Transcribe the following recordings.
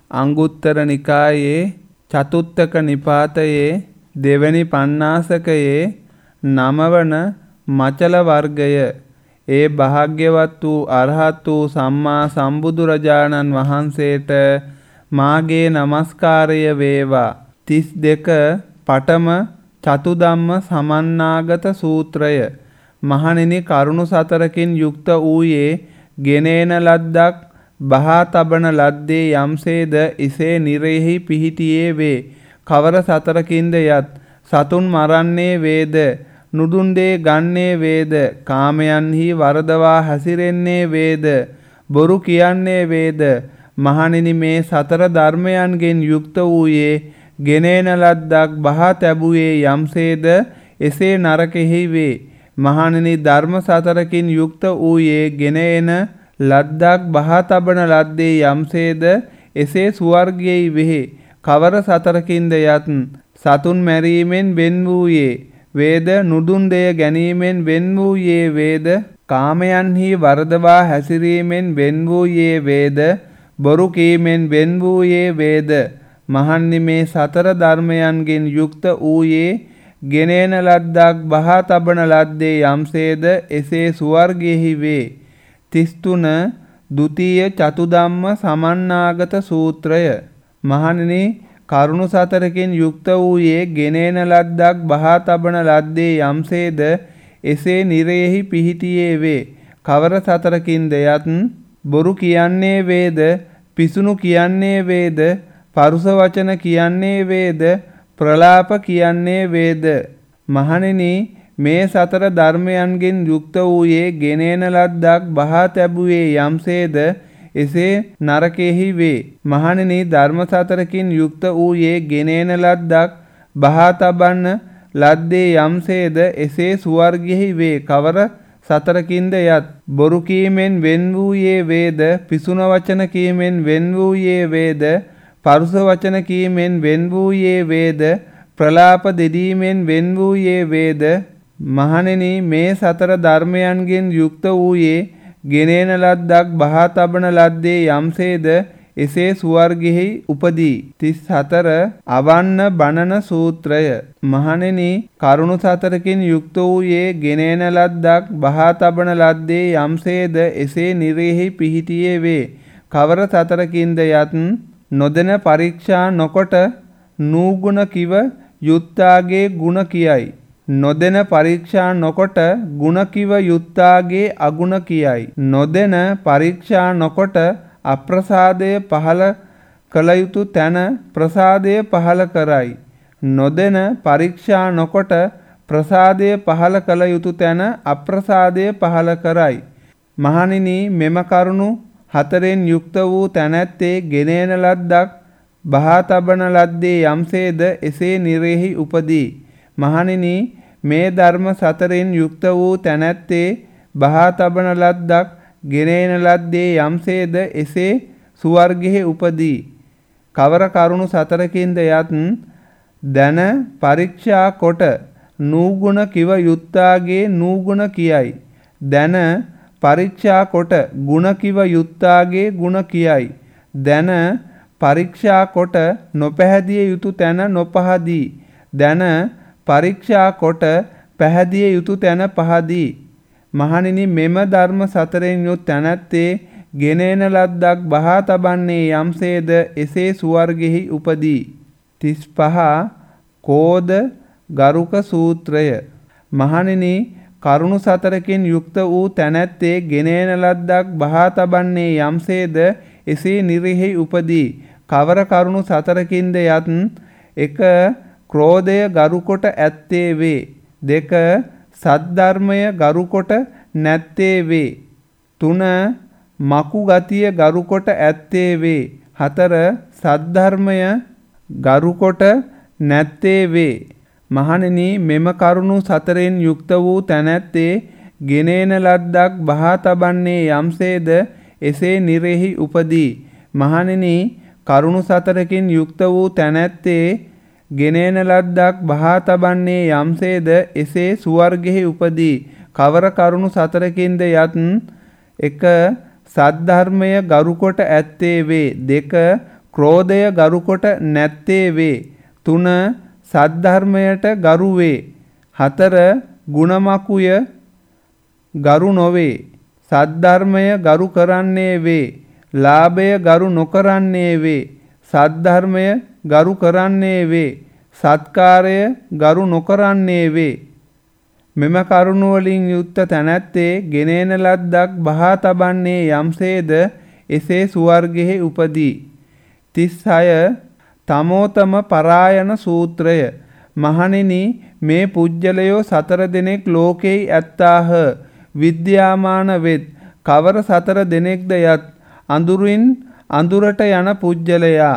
අංගුත්තර නිකායේ චතුත්තක නිපාතයේ දෙවැනි පඤ්ඤාසකයේ 9 වන මචල වර්ගය. ඒ භාග්‍යවත් වූ අරහත් වූ සම්මා සම්බුදුරජාණන් වහන්සේට මාගේ නමස්කාරය වේවා. 32 පඨම චතුදම්ම සමන්නාගත සූත්‍රය. මහණෙනි, කරුණු සතරකින් යුක්ත වූයේ ගෙනේන ලද්දක් බහා තබන ලද්දේ යම්සේද එසේ නිරෙහි පිහිටියේ වේ. කවර සතරකින්ද යත්? සතුන් මරන්නේ වේද? නුදුන් දේ ගන්නේ වේද? කාමයන්හි වරදවා හැසිරෙන්නේ වේද? බොරු කියන්නේ වේද? මහණෙනි, මේ සතර ධර්මයන්ගෙන් යුක්ත වූයේ ගෙනේන ලද්දක් බහා තැබුවේ යම්සේද එසේ නරකෙහි වේ. මහණෙනි, ධර්ම සතරකින් යුක්ත වූයේ ගෙනේන ලද්දක් බහා තබන ලද්දේ යම්සේද එසේ ස්වර්ගයෙහි වෙහි. කවර සතරකින්ද යත්? සතුන් මැරීමෙන් වෙන් වූයේ වේද? නුදුන් දෙය ගැනීමෙන් වෙන් වූයේ වේද? කාමයන්හි වරදවා හැසිරීමෙන් වෙන් වූයේ වේද? බොරු කීමෙන් වෙන් වූයේ වේද? මහන්නි, මේ සතර ධර්මයන්ගෙන් යුක්ත වූයේ ගෙනේන ලද්දක් බහා තබන ලද්දේ යම්සේද එසේ ස්වර්ගයෙහි වේ. 33 ද්විතීය චතුදම්ම සමන්නාගත සූත්‍රය. මහණෙනි, කරුණු සතරකින් යුක්ත වූයේ ගෙනේන ලද්දක් බහා තබන ලද්දේ යම්සේද එසේ නිරෙහි පිහිටියේ වේ. කවර සතරකින්ද යත්? බොරු කියන්නේ වේද? පිසුණු කියන්නේ වේද? පරුස වචන කියන්නේ වේද? ප්‍රලාප කියන්නේ වේද? මහණෙනි, මේ සතර ධර්මයන්ගෙන් යුක්ත වූයේ ගෙනේන ලද්දක් බහා තැබුවේ යම්සේද එසේ නරකෙහි වේ. මහණෙනි, ධර්ම සතරකින් යුක්ත වූයේ ගෙනේන ලද්දක් බහා තබන්න ලද්දේ යම්සේද එසේ ස්වර්ගයෙහි වේ. කවර සතරකින්ද යත්? බොරු කීමෙන් වෙන් වූයේ වේද? පිසුන වචන කීමෙන් වෙන් වූයේ වේද? පරුස වචන කීමෙන් වෙන් වූයේ වේද? ප්‍රලාප දෙදීමෙන් වෙන් වූයේ වේද? මහණෙනි, මේ සතර ධර්මයන්ගෙන් යුක්ත වූයේ ගෙනේන ලද්දක් බහා තබන ලද්දේ යම්සේද එසේ ස්වර්ගෙහි උපදී. 34 අවන්න බණන සූත්‍රය. මහණෙනි, කරුණු සතරකින් යුක්ත වූයේ ගෙනේන ලද්දක් බහා තබන ලද්දේ යම්සේද එසේ නිරෙහි පිහිටියේ වේ. කවර සතරකින්ද යත්? නොදෙන පරීක්ෂා නොකොට නූගුණ කිව යුත්තාගේ ගුණ කියයි. නොදෙන පරීක්ෂා නොකොට ගුණ කිව යුත්තාගේ අගුණ කියයි. නොදෙන පරීක්ෂා නොකොට අප්‍රසාදය පහල කළ යුතු තැන ප්‍රසාදය පහල කරයි. නොදෙන පරීක්ෂා නොකොට ප්‍රසාදය පහල කළ යුතු තැන අප්‍රසාදය පහල කරයි. මහණෙනි, මෙම කරුණු හතරෙන් යුක්ත වූ තැනැත්තේ ගෙනේන ලද්දක් බහා තබන ලද්දේ යම්සේද එසේ නිරෙහි උපදී. මහණෙනි, මේ ධර්ම සතරෙන් යුක්ත වූ තැනැත්තේ බහා තබන ලද්දක් ගෙනේන ලද්දේ යම්සේද එසේ ස්වර්ගෙහි උපදී. කවර කරුණු සතරකින්ද යත්? දන පරීක්ෂා කොට නූගුණ කිව යුත්තාගේ නූගුණ කියයි. දන පරීක්ෂා කොට ගුණ කිව යුත්තාගේ ගුණ කියයි. දන පරීක්ෂා කොට නොපැහැදිය යුතු තැන නොපහදී. දන පරීක්ෂා කොට පැහැදිය යුතු තැන පහදී. මහණෙනි, මෙම ධර්ම සතරෙන් යුත් තැනැත්තේ ගෙනේන ලද්දක් බහා තබන්නේ යම්සේද එසේ ස්වර්ගෙහි උපදී. 35 කෝධ ගරුක සූත්‍රය. මහණෙනි, කරුණු සතරකින් යුක්ත වූ තැනැත්තේ ගෙනේන ලද්දක් බහා තබන්නේ යම්සේද එසේ නිරෙහි උපදී. කවර කරුණු සතරකින්ද යත්? 1 ක්‍රෝධය ගරුකොට ඇත්තේ වේ. 2 සද්ධර්මය ගරුකොට නැත්තේ වේ. 3 මකු ගතිය ගරුකොට ඇත්තේ වේ. 4 සද්ධර්මය ගරුකොට නැත්තේ වේ. මහණෙනි, මෙම කරුණු සතරෙන් යුක්ත වූ තැනැත්තේ ගෙනේන ලද්දක් බහා තබන්නේ යම්සේද එසේ නිරෙහි උපදී. මහණෙනි, කරුණු සතරකින් යුක්ත වූ තැනැත්තේ ගෙනේන ලද්දක් බහා තබන්නේ යම්සේද එසේ ස්වර්ගෙහි උපදී. කවර කරුණු සතරකින්ද යත්? 1 සද්ධර්මය ගරුකොට ඇත්තේ වේ. 2 ක්‍රෝධය ගරුකොට නැත්තේ වේ. 3 සද්ධර්මයට ගරු වේ. 4 ගුණමකුය ගරු නොවේ. සද්ධර්මය ගරු කරන්නේ වේ. ලාභය ගරු නොකරන්නේ වේ. සද්ධර්මය ගරු කරන්නේ වේ. සත්කාරය ගරු නොකරන්නේ වේ. මෙම කරුණ වලින් යුක්ත තැනැත්තේ ගෙනෙන ලද්දක් බහා තබන්නේ යම්සේද එසේ සුවර්ගෙහි උපදී. 36 තමෝතම පරායන සූත්‍රය. මහණෙනි මේ පුජ්‍යලයෝ 4 දෙනෙක් ලෝකෙහි ඇත්තාහ. විද්‍යාමාන වෙත්. කවර 4 දෙනෙක්ද යත් අඳුරින් අඳුරට යන පුජ්‍යලයා.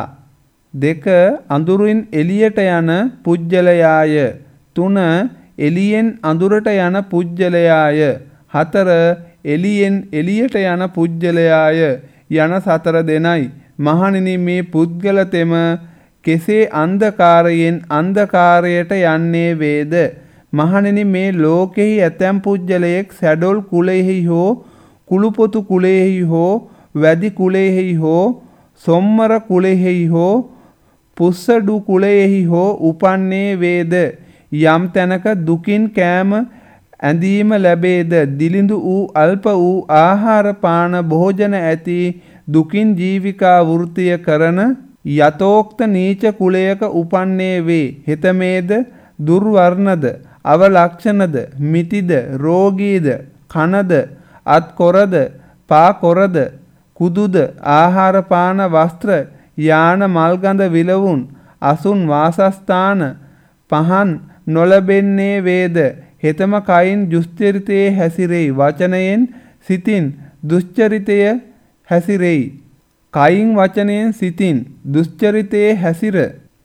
2 අඳුරින් එළියට යන පුජ්‍යලයාය. 3 එළියෙන් අඳුරට යන පුජ්‍යලයාය. 4 එළියෙන් එළියට යන පුජ්‍යලයාය යන 4 දෙනයි. මහණෙනි මේ පුද්ගලතෙම කෙසේ අන්ධකාරයෙන් අන්ධකාරයට යන්නේ වේද? මහණෙනි මේ ලෝකෙහි ඇතැම් පුජ්‍යලයෙක් සැඩොල් කුලයෙහි හෝ කුළුපොතු කුලයෙහි හෝ වැදි කුලයෙහි හෝ සොම්මර කුලයෙහි හෝ පුස්සඩු කුලයෙහි හෝ උපන්නේ වේද? යම් තැනක දුකින් කෑම ඇඳීම ලැබේද? දිලිඳු වූ අල්ප වූ ආහාර පාන භෝජන ඇති දුකින් ජීවිකා වෘත්තිය කරන යතෝක්ත නීච කුලයක උපන්නේ වේ. හෙතමේද දුර්වර්ණද අවලක්ෂණද මිතිද රෝගීද කනද අත්කොරද පාකොරද කුදුද ආහාර පාන වස්ත්‍ර යාන මල්ගඳ විලවුන් අසුන් වාසස්ථාන පහන් නොලබෙන්නේ වේද? හෙතම කයින් දුස්චරිතයේ හැසිරෙයි. වචනයෙන් සිතින් දුස්චරිතය හැසිරෙයි. කයින් වචනයෙන් සිතින් දුස්චරිතයේ හැසිර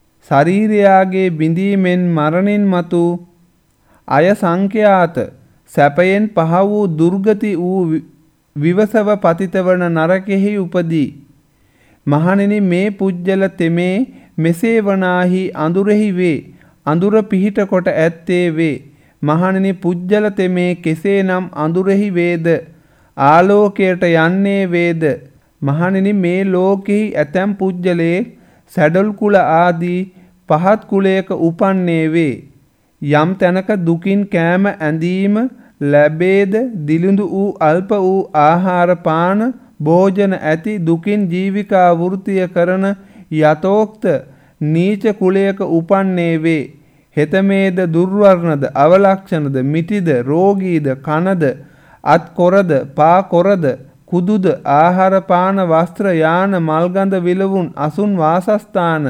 ශරීරයාගේ බිඳීමෙන් මරණින් මතු අය සංඛ්‍යාත සැපයෙන් පහ වූ දුර්ගති වූ විවසව පතිතවන නරකෙහි උපදී. මහණෙනි මේ පුජ්‍යල තෙමේ මෙසේ වනාහි අඳුරෙහි වේ. අඳුර පිහිට කොට ඇත්තේ වේ. මහණෙනි පුජ්‍යල තෙමේ කෙසේනම් අඳුරෙහි වේද? ආලෝකයට යන්නේ වේද? මහණෙනි මේ ලෝකෙහි ඇතැම් පුජ්‍යලේ සැඩොල් කුල ආදී පහත් කුලයක උපන්නේ වේ. යම් තැනක දුකින් කෑම ඇඳීම ලැබේද? දිලිඳු වූ අල්ප වූ ආහාර පාන භෝජන ඇති දුකින් ජීවිකා වෘත්තිය කරන යතෝක්ත නීච කුලයක උපන්නේ වේ. හෙතමේද දුර්වර්ණද අවලක්ෂණද මිතිද රෝගීද කනද අත්කොරද පාකොරද කුදුද ආහාර පාන වස්ත්‍ර යාන මල්ගඳ විලවුන් අසුන් වාසස්ථාන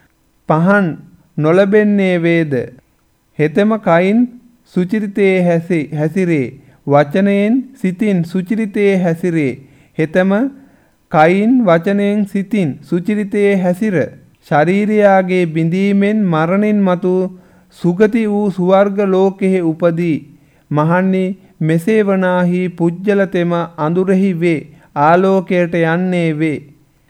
පහන් නොලබෙන්නේ වේද? හෙතම කයින් සුචරිතයේ හැසිරේ. වචනයෙන් සිතින් සුචරිතයේ හැසිරේ. හෙතම කයින් වචනයෙන් සිතින් සුචරිතයේ හැසිර ශරීරයාගේ බිඳීමෙන් මරණින් මතු සුගති වූ සුවර්ග ලෝකෙහි උපදී. මහන්නි මෙසේ වනාහි පුජ්‍යලතෙම අඳුරෙහි වේ. ආලෝකයට යන්නේ වේ.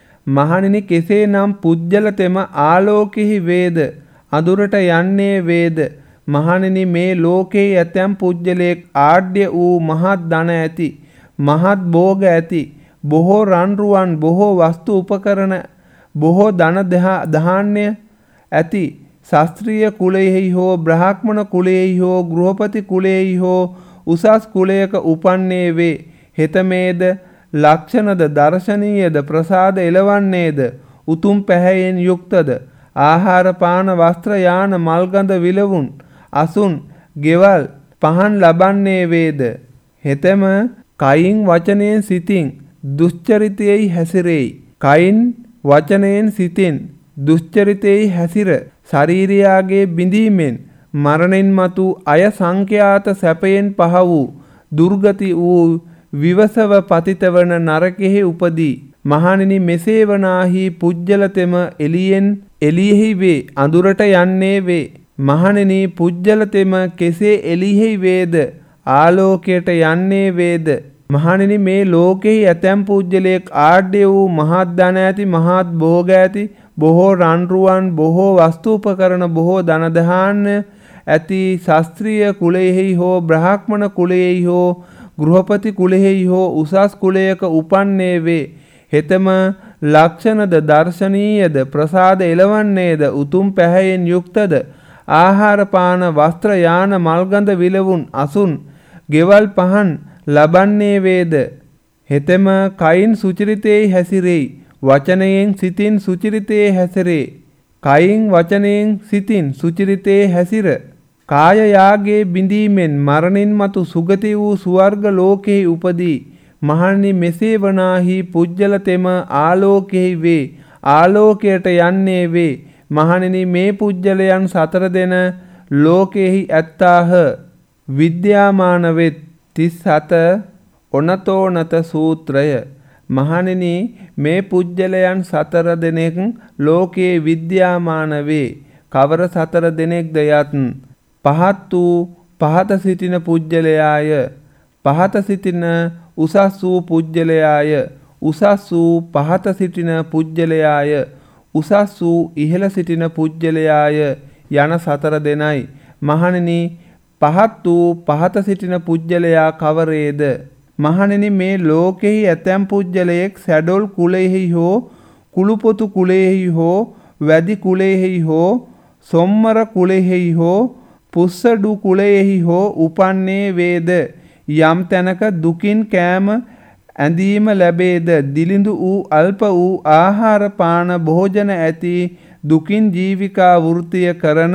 මහණෙනි කෙසේනම් පුජ්‍යලතෙම ආලෝකෙහි වේද? අඳුරට යන්නේ වේද? මහණෙනි මේ ලෝකේ ඇතැම් පුජ්‍යලෙක් ආඩ්‍ය වූ මහත් ධන ඇති මහත් භෝග ඇති බොහෝ රන්රුවන් බොහෝ වස්තු උපකරණ බොහෝ ධන ධාන්‍ය ඇති ශාස්ත්‍රීය කුලයෙහි හෝ බ්‍රාහ්මණ කුලයෙහි හෝ ගෘහපති කුලයෙහි හෝ උසස් කුලයක උපන්නේ වේ. හෙතමේද ලක්ෂණද දර්ශනීයද ප්‍රසාද එළවන්නේද උතුම් පැහැයෙන් යුක්තද ආහාර පාන වස්ත්‍ර යාන මල්ගඳ විලවුන් අසුන් ගෙවල් පහන් ලබන්නේ වේද? හෙතම කයින් වචනයෙන් සිතින් දුස්චරිතයෙහි හැසිරෙයි. කයින් වචනයෙන් සිතින් දුස්චරිතයෙහි හැසිර ශරීරයාගේ බිඳීමෙන් මරණින් මතු අය සංඛ්‍යාත සැපයෙන් පහ වූ දුර්ගති වූ විවසව පතිතවන නරකෙහි උපදී. මහණෙනි මෙසේ වනාහි පුජ්‍යලතෙම එළියෙන් එළියෙහි වේ. අඳුරට යන්නේ වේ. මහණෙනි පුජ්‍යලතෙම කෙසේ එළියෙහි වේද? ආලෝකයට යන්නේ වේද? මහණෙනි මේ ලෝකෙහි ඇතැම් පුජ්‍යලෙක් ආඩ්‍ය වූ මහත් ධන ඇති මහත් භෝග ඇති බොහෝ රන්රුවන් බොහෝ වස්තු උපකරණ බොහෝ ධන ධාන්‍ය ඇති ශාස්ත්‍රීය කුලයෙහි හෝ බ්‍රාහ්මණ කුලයෙහි හෝ ගෘහපති කුලයෙහි හෝ උසස් කුලයක උපන්නේ වේ. හෙතම ලක්ෂණද දර්ශනීයද ප්‍රසාද එළවන්නේද උතුම් පැහැයෙන් යුක්තද ආහාර පාන වස්ත්‍ර යාන මල්ගඳ විලවුන් අසුන් ගෙවල් පහන් ලබන්නේ වේද හෙතෙම කයින් සුචරිතේ හැසිරෙයි වචනයෙන් සිතින් සුචරිතේ හැසිරේ කයින් වචනයෙන් සිතින් සුචරිතේ හැසිර කාය යාගේ බිඳීමෙන් මරණින් මතු සුගති වූ ස්වර්ග ලෝකෙහි උපදී මහණනි මෙසේ වනාහි පුජ්‍යල තෙම ආලෝකෙහි වේ ආලෝකයට යන්නේ වේ මහණෙනි මේ පුජ්‍යලයන් සතර දෙන ලෝකෙහි ඇත්තාහ විද්‍යාමාන වෙත් 37 ඔනතෝනත සූත්‍රය මහණෙනි මේ පුජ්‍යලයන් සතර දෙනෙක් ලෝකේ විද්‍යාමාන වේ කවර සතර දෙනෙක්ද යත් පහත් වූ පහත සිටින පුජ්‍යලයාය පහත සිටින උසස් වූ පුජ්‍යලයාය උසස් වූ පහත සිටින පුජ්‍යලයාය උසස් වූ ඉහළ සිටින පුජ්‍යලයාය යන සතර දෙනයි මහණෙනි පහත් වූ පහත සිටින පුජ්‍යලයා කවරේද මහණෙනි මේ ලෝකෙහි ඇතැම් පුජ්‍යලයෙක් සැඩොල් කුලයෙහි හෝ කුළුපොතු කුලයෙහි හෝ වැදි කුලයෙහි හෝ සොම්මර කුලයෙහි හෝ පුස්සඩු කුලයෙහි හෝ උපන්නේ වේද යම් තැනක දුකින් කෑම ඇඳීම ලැබේද දිලිඳු වූ අල්ප වූ ආහාර පාන භෝජන ඇති දුකින් ජීවිකා වෘත්තිය කරන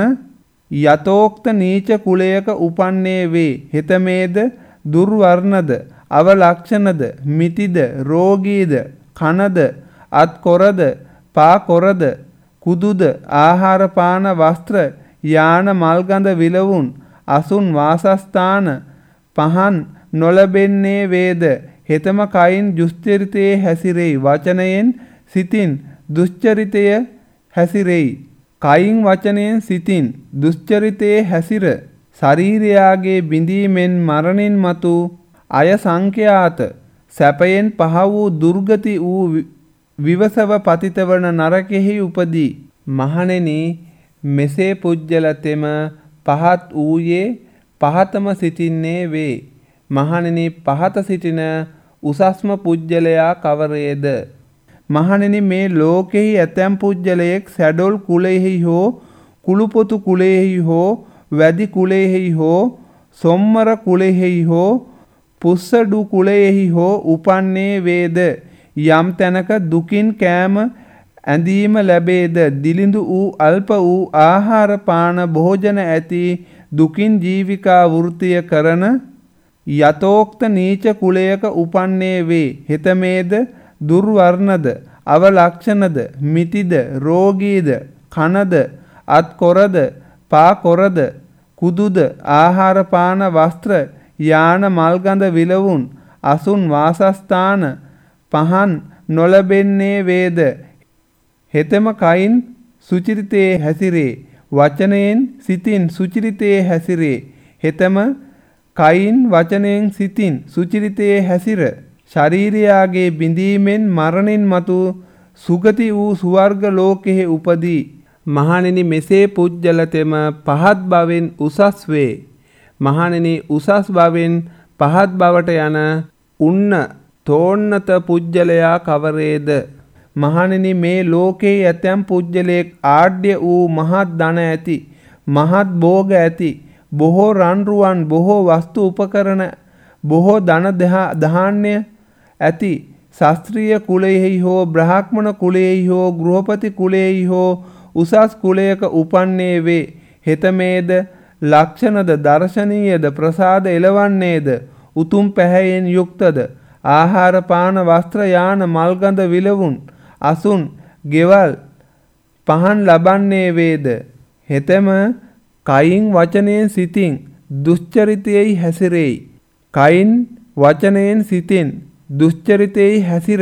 යතෝක්ත නීච කුලයක උපන්නේ වේ හෙතමේද දුර්වර්ණද අවලක්ෂණද මිතිද රෝගීද කනද අත්කොරද පාකොරද කුදුද ආහාර පාන වස්ත්‍ර යාන මල්ගඳ විලවුන් අසුන් වාසස්ථාන පහන් නොලබෙන්නේ වේද හෙතම කයින් දුස්චරිතයේ හැසිරෙයි වචනයෙන් සිතින් දුස්චරිතය හැසිරෙයි කයින් වචනයෙන් සිතින් දුස්චරිතයේ හැසිර ශරීරයාගේ බිඳීමෙන් මරණින් මතු අය සංඛ්‍යාත සැපයෙන් පහ වූ දුර්ගති වූ විවසව පතිතවන නරකෙහි උපදී මහණෙනි මෙසේ පුජ්‍යලතෙම පහත් වූයේ පහතම සිටින්නේ වේ මහණෙනි පහත සිටින උසස්ම පුජ්‍යලයා කවරේද මහණෙනි මේ ලෝකෙහි ඇතැම් පුජ්‍යලයෙක් සැඩොල් කුලයෙහි හෝ කුළුපොතු කුලයෙහි හෝ වැදි කුලයෙහි හෝ සොම්මර කුලයෙහි හෝ පුස්සඩු කුලයෙහි හෝ උපන්නේ වේද යම් තැනක දුකින් කෑම ඇඳීම ලැබේද දිලිඳු වූ අල්ප වූ ආහාර පාන භෝජන ඇති දුකින් ජීවිකා වෘත්තිය කරන යතෝක්ත නීච කුලයක උපන්නේ වේ හෙතමේද දුර්වර්ණද අවලක්ෂණද මිතිද රෝගීද කනද අත්කොරද පාකොරද කුදුද ආහාර පාන වස්ත්‍ර යාන මල්ගඳ විලවුන් අසුන් වාසස්ථාන පහන් නොලබෙන්නේ වේද හෙතම කයින් සුචරිතයේ හැසිරේ වචනයෙන් සිතින් සුචරිතයේ හැසිරේ හෙතම කයින් වචනයෙන් සිතින් සුචරිතයේ හැසිර ශරීරයාගේ බිඳීමෙන් මරණින් මතු සුගති වූ ස්වර්ග ලෝකෙහි උපදී මහණෙනි මෙසේ පුජ්‍යලතෙම පහත් බවෙන් උසස් වේ මහණෙනි උසස් බවෙන් පහත් බවට යන උන්න තෝන්නත පුජ්‍යලයා කවරේද මහණෙනි මේ ලෝකේ ඇතැම් පුජ්‍යලෙක් ආඩ්‍ය වූ මහත් ධන ඇති මහත් භෝග ඇති බොහෝ රන්රුවන් බොහෝ වස්තු උපකරණ බොහෝ ධන ධාන්‍ය ඇති ශාස්ත්‍රීය කුලයෙහි හෝ බ්‍රාහ්මණ කුලයෙහි හෝ ගෘහපති කුලයෙහි හෝ උසස් කුලයක උපන්නේ වේ හෙතමේද ලක්ෂණද දර්ශනීයද ප්‍රසාද එළවන්නේද උතුම් පැහැයෙන් යුක්තද ආහාර පාන වස්ත්‍ර යාන මල්ගඳ විලවුන් අසුන් ගෙවල් පහන් ලබන්නේ වේද හෙතෙම කයින් වචනයෙන් සිතින් දුස්චරිතයෙහි හැසිරෙයි කයින් වචනයෙන් සිතින් දුස්චරිතයෙහි හැසිර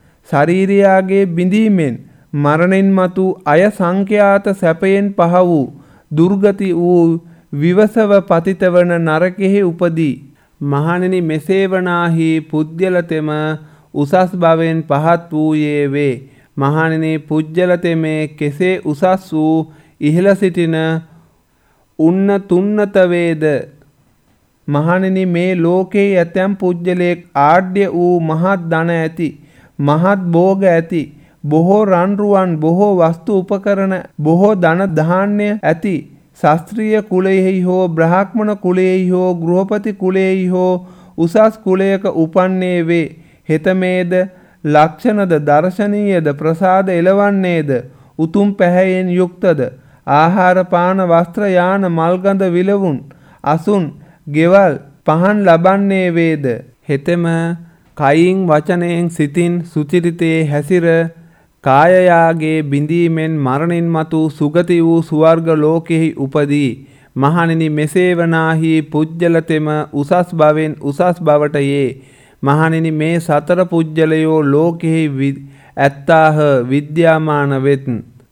ශරීරයාගේ බිඳීමෙන් මරණින් මතු අය සංඛ්‍යාත සැපයෙන් පහ වූ දුර්ගති වූ විවසව පතිතවන නරකෙහි උපදී මහණෙනි මෙසේ වනාහි පුජ්‍යලතෙම උසස් බවෙන් පහත් වූයේ වේ මහණෙනි පුජ්‍යලතෙමේ කෙසේ උසස් වූ ඉහළ සිටින උන්න තුන්නත වේද මහණෙනි මේ ලෝකේ ඇතැම් පුජ්‍යලෙක් ආඩ්‍ය වූ මහත් ධන ඇති මහත් භෝග ඇති බොහෝ රන්රුවන් බොහෝ වස්තු උපකරණ බොහෝ ධන ධාන්‍ය ඇති ශාස්ත්‍රීය කුලයෙහි හෝ බ්‍රාහ්මණ කුලයෙහි හෝ ගෘහපති කුලයෙහි හෝ උසස් කුලයක උපන්නේ වේ. හෙතමේද ලක්ෂණද දර්ශනීයද ප්‍රසාද එළවන්නේද උතුම් පැහැයෙන් යුක්තද ආහාර පාන වස්ත්‍ර යාන මල්ගඳ විලවුන් අසුන් ගෙවල් පහන් ලබන්නේ වේද. හෙතෙම කයින් වචනයෙන් සිතින් සුචරිතයේ හැසිර කායයාගේ බිඳීමෙන් මරණින් මතු සුගති වූ ස්වර්ග ලෝකෙහි උපදී. මහණෙනි මෙසේ වනාහි පුජ්‍යලතෙම උසස් භවෙන් උසස් බවට යේ. මහණෙනි මේ සතර පුජ්‍යලයෝ ලෝකෙහි ඇත්තාහ විද්‍යාමාන වෙත්.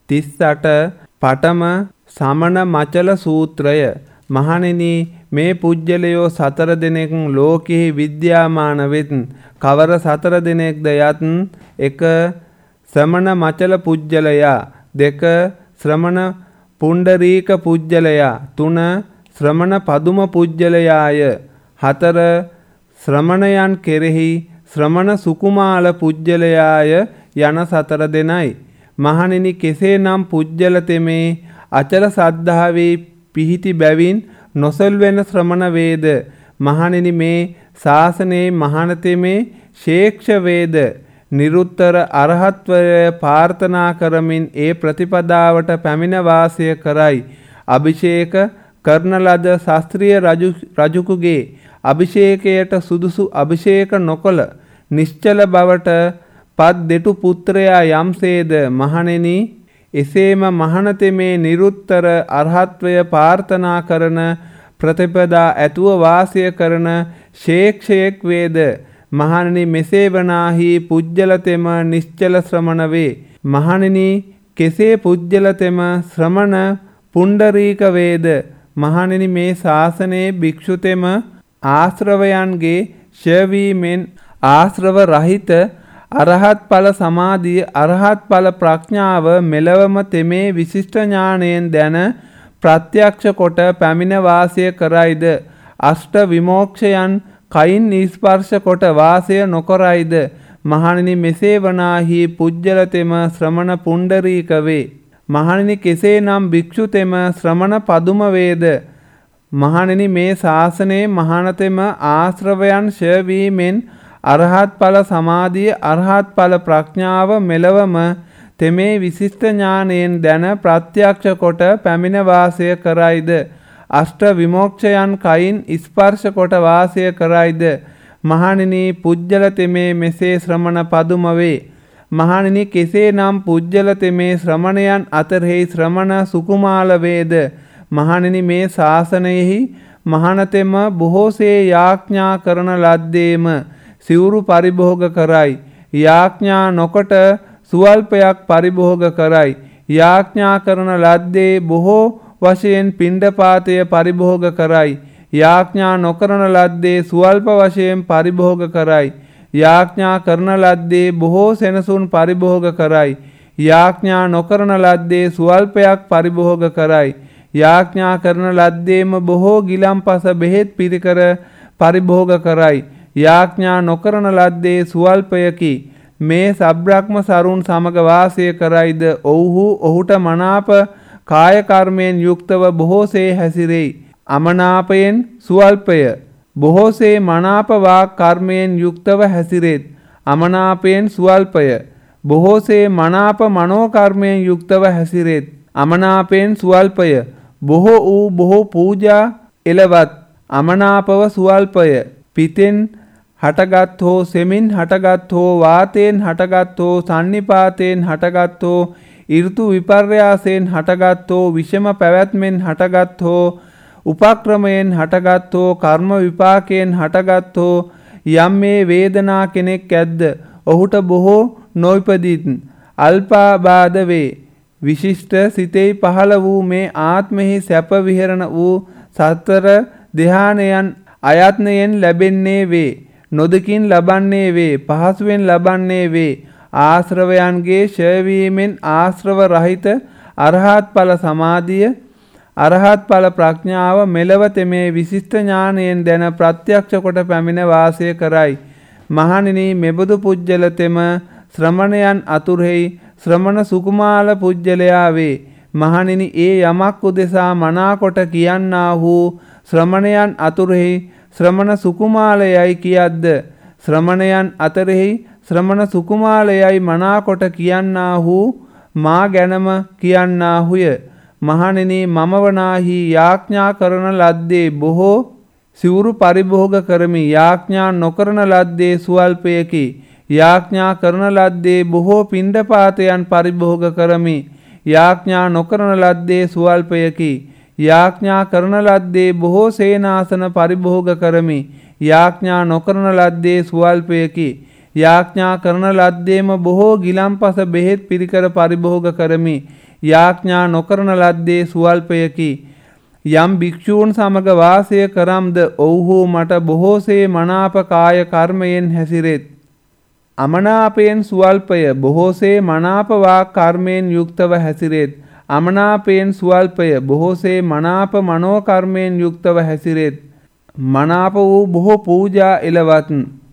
38 පඨම සමන මචල සූත්‍රය. මහණෙනි මේ පුජ්‍යලයෝ 4 දෙනෙක් ලෝකෙහි විද්‍යාමාන වෙත්. කවර 4 දෙනෙක්ද යත් 1 ශ්‍රමණ මචල පුජ්‍යලයා 2 ශ්‍රමණ පුණ්ඩරීක පුජ්‍යලයා 3 ශ්‍රමණ පදුම පුජ්‍යලයාය 4 ශ්‍රමණයන් කෙරෙහි ශ්‍රමණ සුකුමාල පුජ්‍යලයාය යන 4 දෙනයි. මහණෙනි කෙසේනම් පුජ්‍යල තෙමේ අචල සද්ධාවේ පිහිටි බැවින් නොසල්වෙන ශ්‍රමණ වේද. මහණෙනි මේ ශාසනයේ මහාන තෙමේ ශේක්ෂ වේද. නිරුත්තර අරහත්වය ප්‍රාර්ථනා කරමින් ඒ ප්‍රතිපදාවට පැමිණ වාසය කරයි. අභිෂේක කරන ලද ශාස්ත්‍රීය රජුකුගේ අභිෂේකයට සුදුසු අභිෂේක නොකළ නිශ්චල බවට පත් දෙටු පුත්‍රයා යම්සේද මහණෙනි එසේම මහණතෙමේ නිරුත්තර අරහත්වය ප්‍රාර්ථනා කරන ප්‍රතිපදා ඇතුව වාසය කරන ශේක්ෂයෙක් වේද. මහණෙනි මෙසේ වනාහි පුජ්‍යලතෙම නිශ්චල ශ්‍රමණ වේ. මහණෙනි කෙසේ පුජ්‍යලතෙම ශ්‍රමණ පුණ්ඩරීක වේද. මහණෙනි මේ ශාසනයේ භික්ෂුතෙම ආශ්‍රවයන්ගේ ශවීමෙන් ආශ්‍රව රහිත අරහත් ඵල සමාධිය අරහත් ඵල ප්‍රඥාව මෙලවම තෙමේ විශිෂ්ට ඥාණයෙන් දැන ප්‍රත්‍යක්ෂ කොට පැමිණ වාසය කරයිද. අෂ්ට විමෝක්ෂයන් කයින් ස්පර්ශ කොට වාසය නොකරයිද. මහණෙනි මෙසේ වනාහි පුජ්‍යලතෙම ශ්‍රමණ පුණ්ඩරීක වේ. මහණෙනි කෙසේනම් භික්ෂුතෙම ශ්‍රමණ පදුම වේද. මහණෙනි මේ ශාසනයේ මහානතෙම ආශ්‍රවයන් ශවීමෙන් අරහත් ඵල සමාධිය අරහත් ඵල ප්‍රඥාව මෙලවම තෙමේ විශිෂ්ට ඥානයෙන් දැන ප්‍රත්‍යක්ෂ කොට පැමිණ වාසය කරයිද. අෂ්ට විමෝක්ෂයන් කයින් ස්පර්ශ කොට වාසය කරයිද. මහණෙනි පුජ්‍යල තෙමේ මෙසේ ශ්‍රමණ පදුම වේ. මහණෙනි කෙසේනම් පුජ්‍යල තෙමේ ශ්‍රමණයන් අතරෙහි ශ්‍රමණ සුකුමාල වේද. මහණෙනි මේ ශාසනයෙහි මහානතෙම බොහෝසේ යාඥා කරන ලද්දේම සිවුරු පරිභෝග කරයි. යාඥා නොකොට සුවල්පයක් පරිභෝග කරයි. යාඥා කරන ලද්දේ බොහෝ වශයෙන් පිණ්ඩපාතය පරිභෝග කරයි. යාඥා නොකරන ලද්දේ සුවල්ප වශයෙන් පරිභෝග කරයි. යාඥා කරන ලද්දේ බොහෝ සෙනසුන් පරිභෝග කරයි. යාඥා නොකරන ලද්දේ සුවල්පයක් පරිභෝග කරයි. යාඥා කරන ලද්දේම බොහෝ ගිලම්පස බෙහෙත් පිරිකර පරිභෝග කරයි. යාඥා නොකරන ලද්දේ සුවල්පයකි. මේ සබ්‍රාහ්ම සරුන් සමග වාසය කරයිද ඔව්හු ඔහුට මනාප කාය කර්මයෙන් යුක්තව බොහෝසේ හැසිරෙයි. අමනාපයෙන් සුවල්පය බොහෝසේ මනාප වාක් කර්මයෙන් යුක්තව හැසිරෙත්. අමනාපයෙන් සුවල්පය බොහෝසේ මනාප මනෝ කර්මයෙන් යුක්තව හැසිරෙත්. අමනාපයෙන් සුවල්පය බොහෝ වූ බොහෝ පූජා එලවත්. අමනාපව සුවල්පය පිතෙන් හටගත් හෝ සෙමින් හටගත් හෝ වාතයෙන් හටගත් හෝ සන්නිපාතයෙන් හටගත් හෝ ඍතු විපර්යාසයෙන් හටගත් හෝ විෂම පැවැත්මෙන් හටගත් හෝ උපක්‍රමයෙන් හටගත් හෝ කර්ම විපාකයෙන් හටගත් හෝ යම් මේ වේදනා කෙනෙක් ඇද්ද ඔහුට බොහෝ නොයිපදිත් අල්පාබාධ වේ. විශිෂ්ට සිතෙහි පහළ වූ මේ ආත්මෙහි සැප විහරණ වූ සතර ධ්‍යානයන් අයත්නයෙන් ලැබෙන්නේ වේ. නොදකින් ලබන්නේ වේ. පහසුවෙන් ලබන්නේ වේ. ආශ්‍රවයන්ගේ ඡයවීමෙන් ආශ්‍රව රහිත අරහත් ඵල සමාධිය අරහත් ඵල ප්‍රඥාව මෙලව තෙමේ විශිෂ්ට ඥානයෙන් දැන ප්‍රත්‍යක්ෂ කොට පැමිණ වාසය කරයි. මහණෙනි මෙබඳු පුජ්‍යල තෙම ශ්‍රමණයන් අතුරෙහි ශ්‍රමණ සුකුමාල පුජ්‍යලයා වේ. මහණෙනි ඒ යමක් උදෙසා මනාකොට කියන්නාහු ශ්‍රමණයන් අතුරෙහි ශ්‍රමණ සුකුමාලයයි කියද්ද ශ්‍රමණයන් අතරෙහි ශ්‍රමණ සුකුමාලයයි මනාකොට කියන්නාහු මා ගැනම කියන්නාහුය. මහණෙනි මම වනාහි යාඥා කරන ලද්දේ බොහෝ සිවුරු පරිභෝග කරමි. යාඥා නොකරන ලද්දේ සුවල්පයකි. යාඥා කරන ලද්දේ බොහෝ පිණ්ඩපාතයන් පරිභෝග කරමි. යාඥා නොකරන ලද්දේ සුවල්පයකි. යාඥා කරන ලද්දේ බොහෝ සේනාසන පරිභෝග කරමි. යාඥා නොකරන ලද්දේ සුවල්පයකි. යාඥා කරන ලද්දේම බොහෝ ගිලම්පස බෙහෙත් පිරිකර පරිභෝග කරමි. යාඥා නොකරන ලද්දේ සුවල්පයකි. යම් භික්ෂූන් සමග වාසය කරම්ද ඔව්හු මට බොහෝසේ මනාප කාය කර්මයෙන් හැසිරෙත්. අමනාපයෙන් සුවල්පය බොහෝසේ මනාප වාක් කර්මයෙන් යුක්තව හැසිරෙත්. අමනාපයෙන් සුවල්පය බොහෝසේ මනාප මනෝ කර්මයෙන් යුක්තව හැසිරෙත්. මනාප වූ බොහෝ පූජා එලවත්.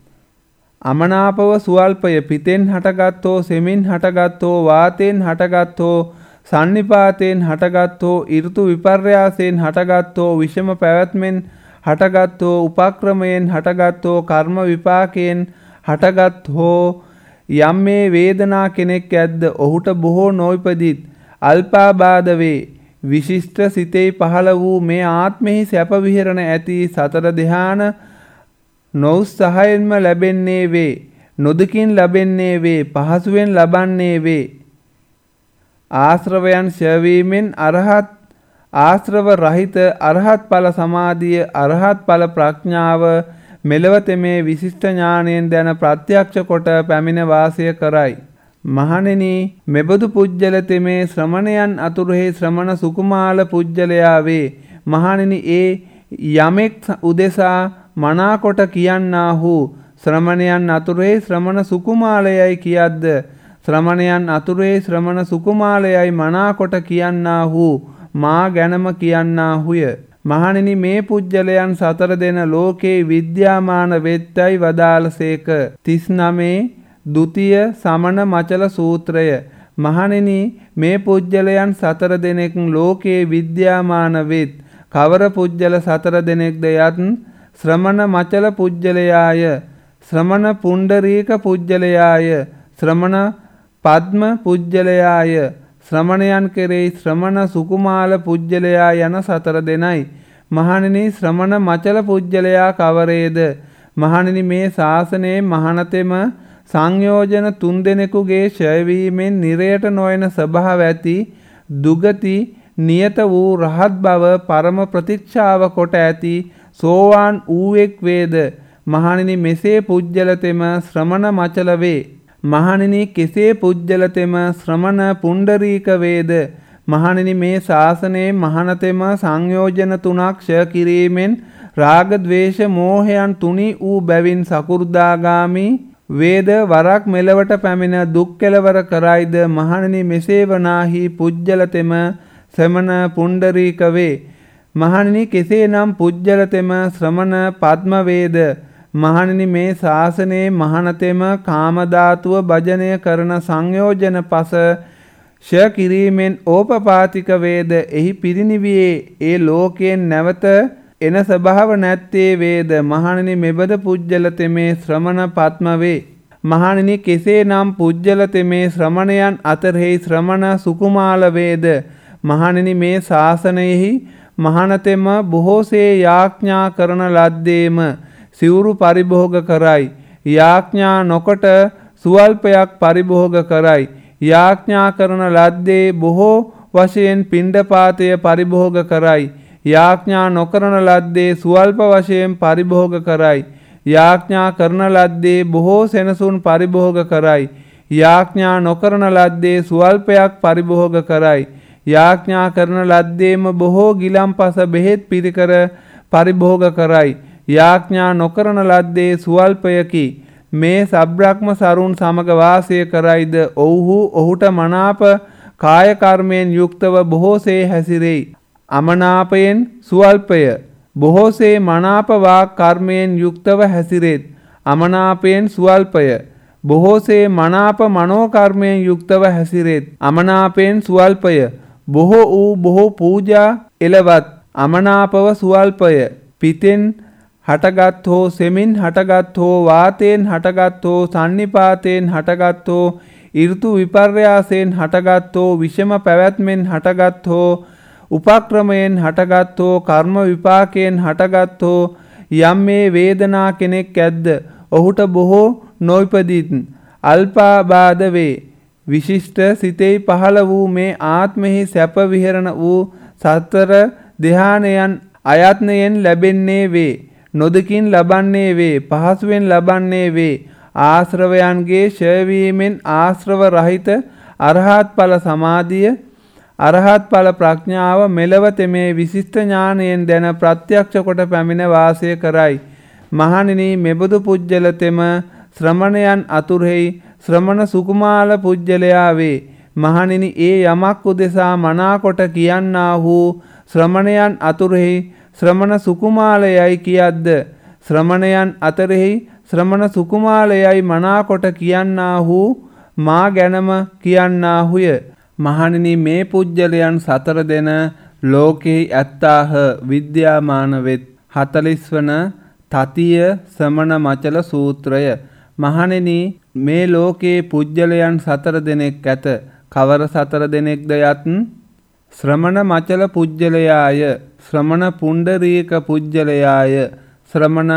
අමනාපව සුවල්පය පිතෙන් හටගත්තෝ සෙමින් හටගත්තෝ වාතයෙන් හටගත්තෝ සන්නිපාතයෙන් හටගත්තෝ ඍතු විපර්යාසයෙන් හටගත්තෝ විෂම පැවැත්මෙන් හටගත්තෝ උපක්‍රමයෙන් හටගත්තෝ කර්ම විපාකයෙන් හටගත්තෝ යම් මේ වේදනා කෙනෙක් ඇද්ද ඔහුට බොහෝ නොයිපදිත් අල්පාබාධ වේ. විශිෂ්ට සිතේ පහළ වූ මේ ආත්මෙහි සැප විහරණ ඇති සතර ධ්‍යාන නොඋත්සාහයෙන්ම ලැබෙන්නේ වේ. නොදකින් ලැබෙන්නේ වේ. පහසුවෙන් ලබන්නේ වේ. ආශ්‍රවයන් ශවීමෙන් අරහත් ආශ්‍රව රහිත අරහත් ඵල සමාධිය අරහත් ඵල ප්‍රඥාව මෙලවතෙමේ විශිෂ්ට ඥාණයෙන් දැන ප්‍රත්‍යක්ෂ කොට පැමිණ වාසය කරයි. මහණෙනි මෙබඳු පුජ්‍යල තෙමේ ශ්‍රමණයන් අතුරෙහි ශ්‍රමණ සුකුමාල පුජ්‍යලයා වේ. මහණෙනි ඒ යමෙක් උදෙසා මනාකොට කියන්නාහු ශ්‍රමණයන් අතුරෙහි ශ්‍රමණ සුකුමාලයයි කියද්ද ශ්‍රමණයන් අතුරෙහි ශ්‍රමණ සුකුමාලයයි මනාකොට කියන්නාහු මා ගැනම කියන්නාහුය. මහණෙනි මේ පුජ්‍යලයන් සතර දෙන ලෝකේ විද්‍යාමාන වෙත්තයි වදාළසේක. 39 ද්විතීය සමන මචල සූත්‍රය. මහණෙනි මේ පුජ්‍යලයන් සතර දෙනෙක් ලෝකේ විද්‍යාමාන වෙත්. කවර පුජ්‍යල සතර දෙනෙක්ද යත් ශ්‍රමණ මචල පුජ්‍යලයාය, ශ්‍රමණ පුණ්ඩරීක පුජ්‍යලයාය, ශ්‍රමණ පද්ම පුජ්‍යලයාය, ශ්‍රමණයන් කෙරෙහි ශ්‍රමණ සුකුමාල පුජ්‍යලයා යන සතර දෙනයි. මහණෙනි ශ්‍රමණ මචල පුජ්‍යලයා කවරේද? මහණෙනි මේ ශාසනයේ මහණතෙම සංයෝජන 3 දෙනෙකුගේ ඡයවීමෙන් නිරයට නොයන ස්වභාව ඇති දුගති නියත වූ රහත් බව පරම ප්‍රතික්ෂාව කොට ඇති සෝවාන් ඌෙක් වේද. මහණෙනි මෙසේ පුජ්‍යලතෙම ශ්‍රමණ මචල වේ. මහණෙනි කෙසේ පුජ්‍යලතෙම ශ්‍රමණ පුණ්ඩරීක වේද? මහණෙනි මේ ශාසනයේ මහණතෙම සංයෝජන 3ක් ක්ෂය කිරීමෙන් රාග ద్వේෂ මෝහයන් තුනී වූ බැවින් සකු르දාගාමි වේද වරක් මෙලවට පැමිණ දුක් කෙලවර කරයිද. මහණෙනි මෙසේ වනාහි පුජ්‍යලතෙම ශ්‍රමණ පුණ්ඩරීක වේ. මහණෙනි කෙසේනම් පුජ්‍යලතෙම ශ්‍රමණ පද්ම වේද? මහණෙනි මේ ශාසනයේ මහණතෙම කාම ධාතුව භජනය කරන සංයෝජන පස ෂය කිරීමෙන් ඕපපාතික වේද. එහි පිරිනිවියේ ඒ ලෝකයෙන් නැවත එන ස්වභාව නැත්තේ වේද. මහණෙනි මෙබඳ පුජ්‍යලතෙමේ ශ්‍රමණ පද්ම වේ. මහණෙනි කෙසේනම් පුජ්‍යලතෙමේ ශ්‍රමණයන් අතරෙහි ශ්‍රමණ සුකුමාල වේද? මහණෙනි මේ ශාසනයෙහි මහණතෙම බොහෝසේ යාඥා කරන ලද්දේම සිවුරු පරිභෝග කරයි. යාඥා නොකොට සුවල්පයක් පරිභෝග කරයි. යාඥා කරන ලද්දේ බොහෝ වශයෙන් පිණ්ඩපාතය පරිභෝග කරයි. යාඥා නොකරන ලද්දේ සුවල්ප වශයෙන් පරිභෝග කරයි. යාඥා කරන ලද්දේ බොහෝ සෙනසුන් පරිභෝග කරයි. යාඥා නොකරන ලද්දේ සුවල්පයක් පරිභෝග කරයි. යාඥා කරන ලද්දේම බොහෝ ගිලම්පස බෙහෙත් පිරිකර පරිභෝග කරයි. යාඥා නොකරන ලද්දේ සුවල්පයකි. මේ සබ්‍රක්‍ම සරුන් සමග වාසය කරයිද ඔව්හු ඔහුට මනාප කාය කර්මයෙන් යුක්තව බොහෝසේ හැසිරෙයි. අමනාපයෙන් සුවල්පය බොහෝසේ මනාප වාක් කර්මයෙන් යුක්තව හැසිරෙත්. අමනාපයෙන් සුවල්පය බොහෝසේ මනාප මනෝකර්මයෙන් යුක්තව හැසිරෙත්. අමනාපයෙන් ස්වල්පය. බොහෝ වූ බොහෝ පූජා එලවත්. අමනාපව ස්වල්පය. පිතෙන් හටගත් හෝ සෙමින් හටගත් හෝ වාතයෙන් හටගත් හෝ සන්නිපාතයෙන් හටගත් හෝ ඍතු විපර්යාසයෙන් හටගත් හෝ විෂම පැවැත්මෙන් හටගත් හෝ උපක්‍රමයෙන් හටගත් හෝ කර්ම විපාකයෙන් හටගත් හෝ යම් මේ වේදනා කෙනෙක් ඇද්ද ඔහුට බොහෝ නොයිපදිත් අල්පාබාධ වේ. විශිෂ්ට සිතෙහි පහළ වූ මේ ආත්මෙහි සැප විහරණ වූ සතර ධ්‍යානයන් අයත්නයෙන් ලැබෙන්නේ වේ. නොදකින් ලබන්නේ වේ. පහසුවෙන් ලබන්නේ වේ. ආශ්‍රවයන්ගේ ඡය වීමෙන් ආශ්‍රව රහිත අරහත් ඵල සමාධිය අරහත් ඵල ප්‍රඥාව මෙලව තෙමේ විශිෂ්ට ඥානයෙන් දැන ප්‍රත්‍යක්ෂ කොට පැමිණ වාසය කරයි. මහණෙනි මෙබඳු පුජ්‍යල තෙම ශ්‍රමණයන් අතුරෙහි ශ්‍රමණ සුකුමාල පුජ්‍යලයා වේ. මහණෙනි ඒ යමක් උදෙසා මනාකොට කියන්නා වූ ශ්‍රමණයන් අතුරෙහි ශ්‍රමණ සුකුමාලයයි කියද්ද ශ්‍රමණයන් අතරෙහි ශ්‍රමණ සුකුමාලයයි මනාකොට කියන්නා වූ මා ගැනම කියන්නාහුය. මහණෙනි මේ පුජ්‍යලයන් සතර දෙන ලෝකෙහි ඇත්තාහ විද්‍යාමාන වෙත්. 40 වන තතිය සමන මචල සූත්‍රය. මහණෙනි මේ ලෝකේ පුජ්‍යලයන් සතර දෙනෙක් ඇත. කවර සතර දෙනෙක්ද යත් ශ්‍රමණ මචල පුජ්‍යලයාය, ශ්‍රමණ පුණ්ඩරීක පුජ්‍යලයාය, ශ්‍රමණ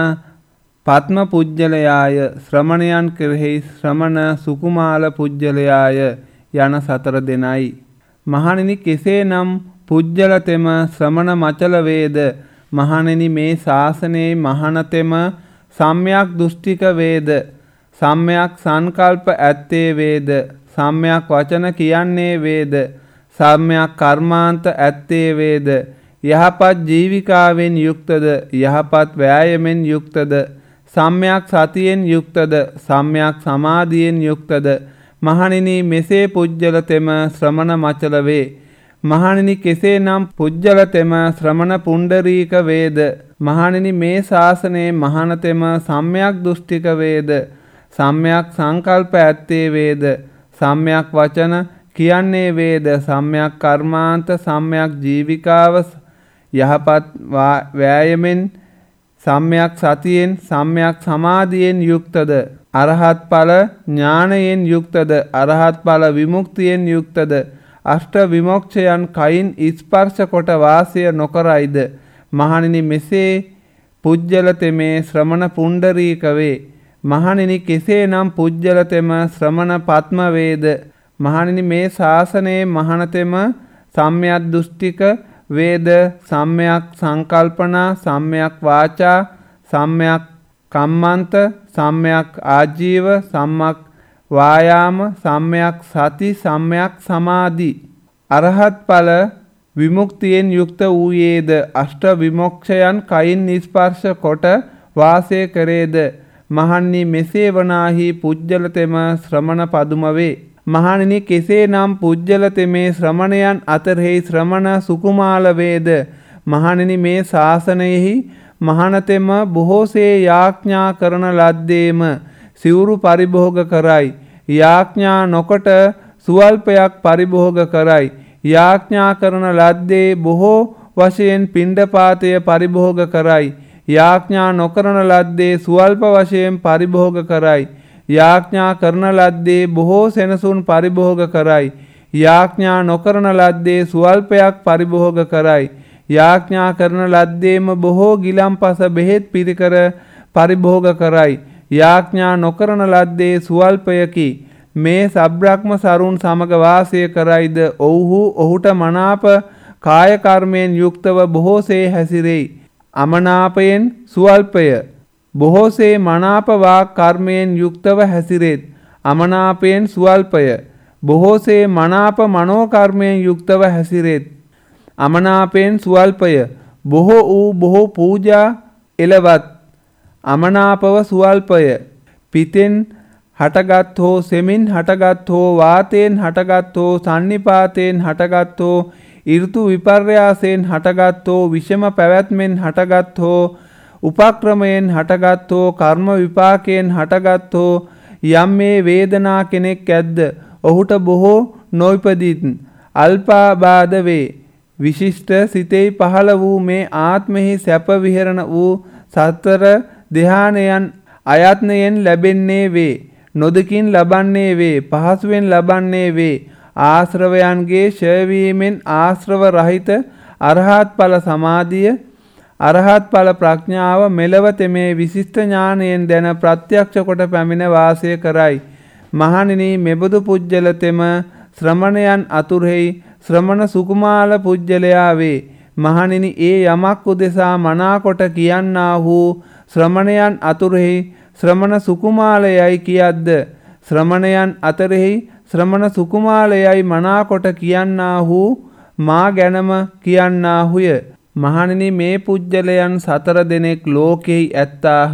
පත්ම පුජ්‍යලයාය, ශ්‍රමණයන් කෙරෙහි ශ්‍රමණ සුකුමාල පුජ්‍යලයාය යන සතර දෙනයි. මහණෙනි කෙසේනම් පුජ්‍යලතෙම ශ්‍රමණ මචල වේද? මහණෙනි මේ ශාසනයේ මහණතෙම සම්‍යක් දෘෂ්ටික වේද? සම්‍යක් සංකල්ප ඇත්තේ වේද? සම්‍යක් වචන කියන්නේ වේද? සම්‍යක් කර්මාන්ත ඇත්තේ වේද? යහපත් ජීවිකාවෙන් යුක්තද? යහපත් වෑයමෙන් යුක්තද? සම්‍යක් සතියෙන් යුක්තද? සම්‍යක් සමාධියෙන් යුක්තද? මහණෙනි මෙසේ පුජ්‍යලතෙම ශ්‍රමණ මචල වේ. මහණෙනි කෙසේනම් පුජ්‍යලතෙම ශ්‍රමණ පුණ්ඩරීක වේද? මහණෙනි මේ ශාසනයේ මහණතෙම සම්‍යක් දෘෂ්ටික වේද? සම්‍යක් සංකල්ප ඇත්තේ වේද? සම්‍යක් වචන කියන්නේ වේද? සම්‍යක් කර්මාන්ත සම්‍යක් ජීවිකාව යහපත් වෑයමෙන් සම්‍යක් සතියෙන් සම්‍යක් සමාධියෙන් යුක්තද? අරහත් ඵල ඥානයෙන් යුක්තද? අරහත් ඵල විමුක්තියෙන් යුක්තද? අෂ්ට විමෝක්ෂයන් කයින් ස්පර්ශ කොට වාසය නොකරයිද? මහණෙනි මෙසේ පුජ්‍යලතෙමේ ශ්‍රමණ පුණ්ඩරීක වේ. මහණෙනි කෙසේනම් පුජ්‍යලතෙම ශ්‍රමණ පත්ම වේද? මහණෙනි මේ ශාසනයේ මහණතෙම සම්‍යක් දෘෂ්ටික වේද? සම්‍යක් සංකල්පනා, සම්‍යක් වාචා, සම්‍යක් කම්මන්ත, සම්‍යක් ආජීව, සම්‍යක් වායාම, සම්‍යක් සති, සම්‍යක් සමාධි. අරහත් ඵල විමුක්තියෙන් යුක්ත වූයේද? අෂ්ට විමෝක්ෂයන් කයින් ස්පර්ශ කොට වාසය කරේද? මහණනි මෙසේ වනාහි පුජ්‍යලතෙම ශ්‍රමණ පදුම වේ. මහණෙනි කෙසේනම් පුජ්‍යලතෙමේ ශ්‍රමණයන් අතරෙහි ශ්‍රමණ සුකුමාල වේද? මහණෙනි මේ ශාසනයෙහි මහණතෙම බොහෝසේ යාඥා කරන ලද්දේම සිවුරු පරිභෝග කරයි. යාඥා නොකොට සුවල්පයක් පරිභෝග කරයි. යාඥා කරන ලද්දේ බොහෝ වශයෙන් පිණ්ඩපාතය පරිභෝග කරයි. යාඥා නොකරන ලද්දේ සුවල්ප වශයෙන් පරිභෝග කරයි. යාඥා කරන ලද්දේ බොහෝ සෙනසුන් පරිභෝග කරයි. යාඥා නොකරන ලද්දේ සුවල්පයක් පරිභෝග කරයි. යාඥා කරන ලද්දේම බොහෝ ගිලම්පස බෙහෙත් පිරිකර පරිභෝග කරයි. යාඥා නොකරන ලද්දේ සුවල්පයකි. මේ සබ්‍රක්‍ම සරුන් සමග වාසය කරයිද? ඔව්හු ඔහුට මනාප කාය කර්මයෙන් යුක්තව බොහෝසේ හැසිරෙයි. අමනාපයෙන් සුවල්පය. බොහෝසේ මනාප වාක් කර්මයෙන් යුක්තව හැසිරෙත්. අමනාපයෙන් සුවල්පය. බොහෝසේ මනාප මනෝකර්මයෙන් යුක්තව හැසිරෙත්. අමනාපයෙන් සුවල්පය. බොහෝ වූ බොහෝ පූජා එලවත්. අමනාපව සුවල්පය. පිතෙන් හටගත් හෝ සෙමින් හටගත් හෝ වාතයෙන් හටගත් හෝ සන්නිපාතයෙන් හටගත් හෝ ඍතු විපර්යාසයෙන් හටගත් හෝ විෂම පැවැත්මෙන් හටගත් හෝ උපක්‍රමයෙන් හටගත් හෝ කර්ම විපාකයෙන් හටගත් හෝ යම් මේ වේදනා කෙනෙක් ඇද්ද ඔහුට බොහෝ නොයිපදිත් අල්පාබාධ වේ. විශිෂ්ට සිතෙහි පහළ වූ මේ ආත්මෙහි සැප විහරණ වූ සතර ධ්‍යානයන් අයත්නයෙන් ලැබෙන්නේ වේ. නොදකින් ලබන්නේ වේ. පහසුවෙන් ලබන්නේ වේ. ආශ්‍රවයන්ගේ ඡය වීමෙන් ආශ්‍රව රහිත අරහත් ඵල සමාධිය අරහත් ඵල ප්‍රඥාව මෙලව තෙමේ විශිෂ්ට ඥානයෙන් දැන ප්‍රත්‍යක්ෂ කොට පැමිණ වාසය කරයි. මහණෙනි මෙබඳු පුජ්‍යල තෙම ශ්‍රමණයන් අතුරෙහි ශ්‍රමණ සුකුමාල පුජ්‍යලයා වේ. මහණෙනි ඒ යමක් උදෙසා මනාකොට කියන්නා වූ ශ්‍රමණයන් අතුරෙහි ශ්‍රමණ සුකුමාලයයි කියද්ද ශ්‍රමණයන් අතරෙහි ශ්‍රමණ සුකුමාලයයි මනාකොට කියන්නා වූ මා ගැනම කියන්නාහුය. මහණෙනි මේ පුජ්‍යලයන් 4 දෙනෙක් ලෝකෙහි ඇත්තාහ.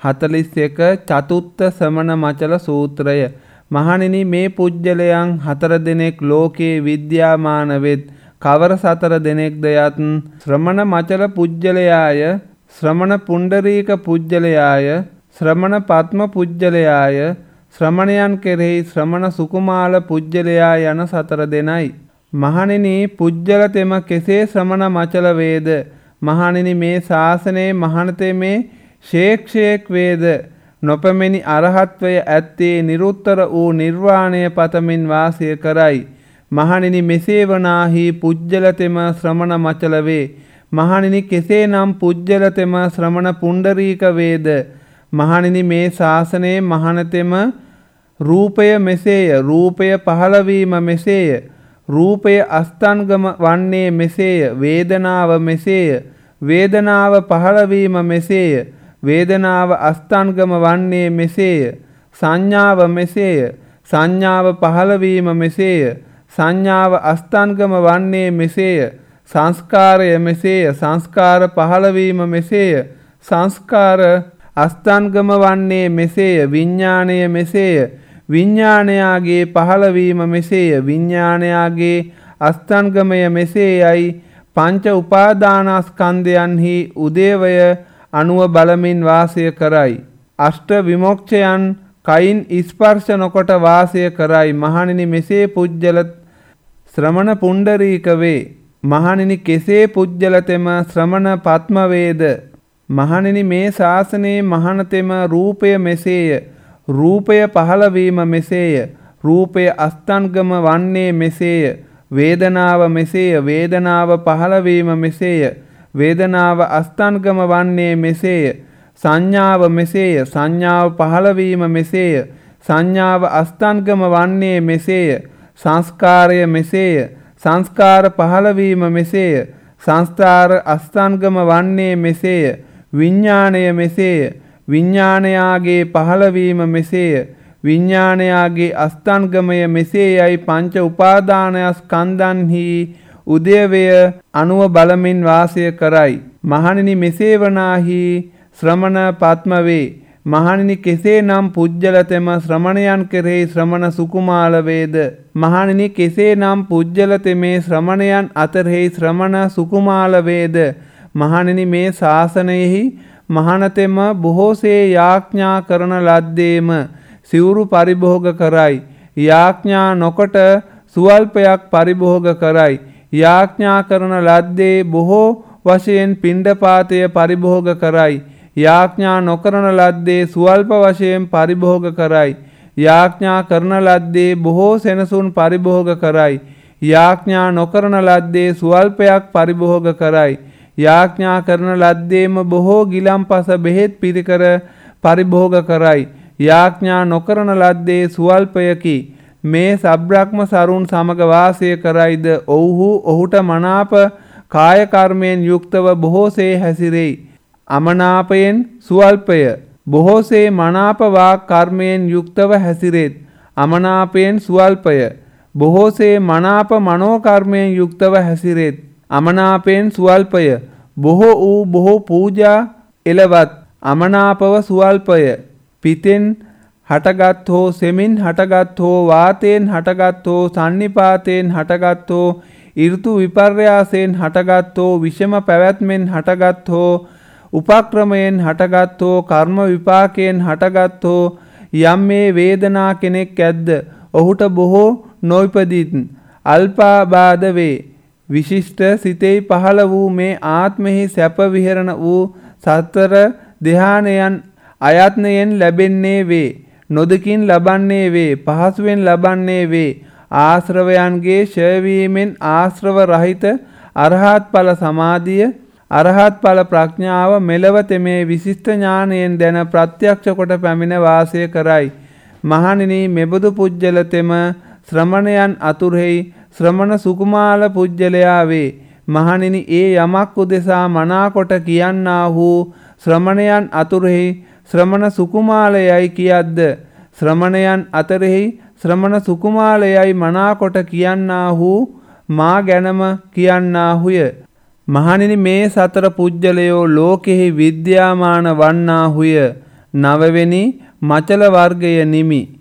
41 චතුත්ථ සමන මචල සූත්‍රය. මහණෙනි මේ පුජ්‍යලයන් 4 දෙනෙක් ලෝකේ විද්‍යාමාන වෙත් කවර 4 දෙනෙක්ද යත් ශ්‍රමණ මචල පුජ්‍යලයාය, ශ්‍රමණ පුණ්ඩරීක පුජ්‍යලයාය, ශ්‍රමණ පත්ම පුජ්‍යලයාය, ශ්‍රමණයන් කෙරෙහි ශ්‍රමණ සුකුමාල පුජ්‍යලයා යන 4 දෙනයි. මහණෙනි පුජ්‍යල තෙම කෙසේ ශ්‍රමණ මචල වේද? මහණෙනි මේ ශාසනයේ මහණතෙමේ ශේක්ෂේක් වේද? නොපෙමෙනි අරහත්වය ඇත්තේ නිරුත්තර වූ නිර්වාණය පතමින් වාසය කරයි. මහණෙනි මෙසේ වනාහි පුජ්‍යල තෙම ශ්‍රමණ මචල වේ. මහණෙනි කෙසේනම් පුජ්‍යල තෙම ශ්‍රමණ පුණ්ඩරීක වේද? මහණෙනි මේ ශාසනයේ මහණතෙම රූපය මෙසේය. රූපය පහළවීම මෙසේය. රූපය අස්තංගම වන්නේ මෙසේය. වේදනාව මෙසේය. වේදනාව පහළවීම මෙසේය. වේදනාව අස්තංගම වන්නේ මෙසේය. සංඥාව මෙසේය. සංඥාව පහළවීම මෙසේය. සංඥාව අස්තංගම වන්නේ මෙසේය. සංස්කාරය මෙසේය. සංස්කාර පහළවීම මෙසේය. සංස්කාර අස්තංගම වන්නේ මෙසේය. විඥාණය මෙසේය. විඥානයාගේ පහළවීම මෙසේය. විඥානයාගේ අස්තංගමය මෙසේයයි. පංච උපාදානස්කන්ධයන්හි උදේවය අනුව බලමින් වාසය කරයි. අෂ්ට විමුක්ඛයන් කයින් ස්පර්ශ නොකොට වාසය කරයි. මහණෙනි මෙසේ පුජ්‍යල ශ්‍රමණ පුණ්ඩරීක වේ. මහණෙනි කෙසේ පුජ්‍යල තෙම ශ්‍රමණ පත්ම වේද? මහණෙනි මේ ශාසනයේ මහණතෙම රූපය මෙසේය. රූපය පහළවීම මෙසේය. රූපය අස්තංගම වන්නේ මෙසේය. වේදනාව මෙසේය. වේදනාව පහළවීම මෙසේය. වේදනාව අස්තංගම වන්නේ මෙසේය. සංඥාව මෙසේය. සංඥාව පහළවීම මෙසේය. සංඥාව අස්තංගම වන්නේ මෙසේය. සංස්කාරය මෙසේය. සංස්කාර පහළවීම මෙසේය. සංස්කාර අස්තංගම වන්නේ මෙසේය. විඥාණය මෙසේය. විඥානයාගේ පහළවීම මෙසේය. විඥානයාගේ අස්තංගමය මෙසේයයි. පංච උපාදානස්කන්ධන්හි උදේවය අනුව බලමින් වාසය කරයි. මහණෙනි මෙසේ වනාහි ශ්‍රමණ පත්ම වේ. මහණෙනි කෙසේනම් පුජ්‍යල තෙම ශ්‍රමණයන් කෙරෙහි ශ්‍රමණ සුකුමාල වේද? මහණෙනි කෙසේනම් පුජ්‍යල තෙමේ ශ්‍රමණයන් අතරෙහි ශ්‍රමණ සුකුමාල වේද? මහණෙනි මේ ශාසනයෙහි මහණතෙම බොහෝසේ යාඥා කරන ලද්දේම සිවුරු පරිභෝග කරයි. යාඥා නොකොට සුවල්පයක් පරිභෝග කරයි. යාඥා කරන ලද්දේ බොහෝ වශයෙන් පිණ්ඩපාතය පරිභෝග කරයි. යාඥා නොකරන ලද්දේ සුවල්ප වශයෙන් පරිභෝග කරයි. යාඥා කරන ලද්දේ බොහෝ සෙනසුන් පරිභෝග කරයි. යාඥා නොකරන ලද්දේ සුවල්පයක් පරිභෝග කරයි. යාඥා කරන ලද්දේම බොහෝ ගිලම්පස බෙහෙත් පිරිකර පරිභෝග කරයි. යාඥා නොකරන ලද්දේ සුවල්පයකි. මේ සබ්‍රක්‍ම සරුන් සමග වාසය කරයිද ඔව්හු ඔහුට මනාප කාය කර්මයෙන් යුක්තව බොහෝසේ හැසිරෙයි. අමනාපයෙන් සුවල්පය. බොහෝසේ මනාප වාක් කර්මයෙන් යුක්තව හැසිරෙත්. අමනාපයෙන් සුවල්පය. බොහෝසේ මනාප මනෝකර්මයෙන් යුක්තව හැසිරෙත්. අමනාපයෙන් සුවල්පය. බොහෝ වූ බොහෝ පූජා එලවත්. අමනාපව සුවල්පය. පිතෙන් හටගත් හෝ සෙමින් හටගත් හෝ වාතයෙන් හටගත් හෝ සන්නිපාතයෙන් හටගත් හෝ ඍතු විපර්යාසයෙන් හටගත් හෝ විෂම පැවැත්මෙන් හටගත් හෝ උපක්‍රමයෙන් හටගත් හෝ කර්ම විපාකයෙන් හටගත් හෝ යම් මේ වේදනා කෙනෙක් ඇද්ද ඔහුට බොහෝ නොයිපදිත් අල්පාබාධ වේ. විශිෂ්ට සිතෙහි පහළ වූ මේ ආත්මෙහි සැප විහරණ වූ සතර ධ්‍යානයන් අයත්නයෙන් ලැබෙන්නේ වේ. නොදකින් ලබන්නේ වේ. පහසුවෙන් ලබන්නේ වේ. ආශ්‍රවයන්ගේ ඡය වීමෙන් ආශ්‍රව රහිත අරහත් ඵල සමාධිය අරහත් ඵල ප්‍රඥාව මෙලව තෙමේ විශිෂ්ට ඥානයෙන් දැන ප්‍රත්‍යක්ෂ කොට පැමිණ වාසය කරයි. මහණෙනි මෙබඳු පුජ්‍යල තෙම ශ්‍රමණයන් අතුරෙහි ශ්‍රමණ සුකුමාල පුජ්‍යලයා වේ. මහණෙනි ඒ යමක් උදෙසා මනාකොට කියන්නා වූ ශ්‍රමණයන් අතුරෙහි ශ්‍රමණ සුකුමාලයයි කියද්ද ශ්‍රමණයන් අතරෙහි ශ්‍රමණ සුකුමාලයයි මනාකොට කියන්නා වූ මා ගැනම කියන්නාහුය. මහණෙනි මේ සතර පුජ්‍යලයෝ ලෝකෙහි විද්‍යාමාන වන්නාහුය. නවවෙනි මචල වර්ගය නිමි.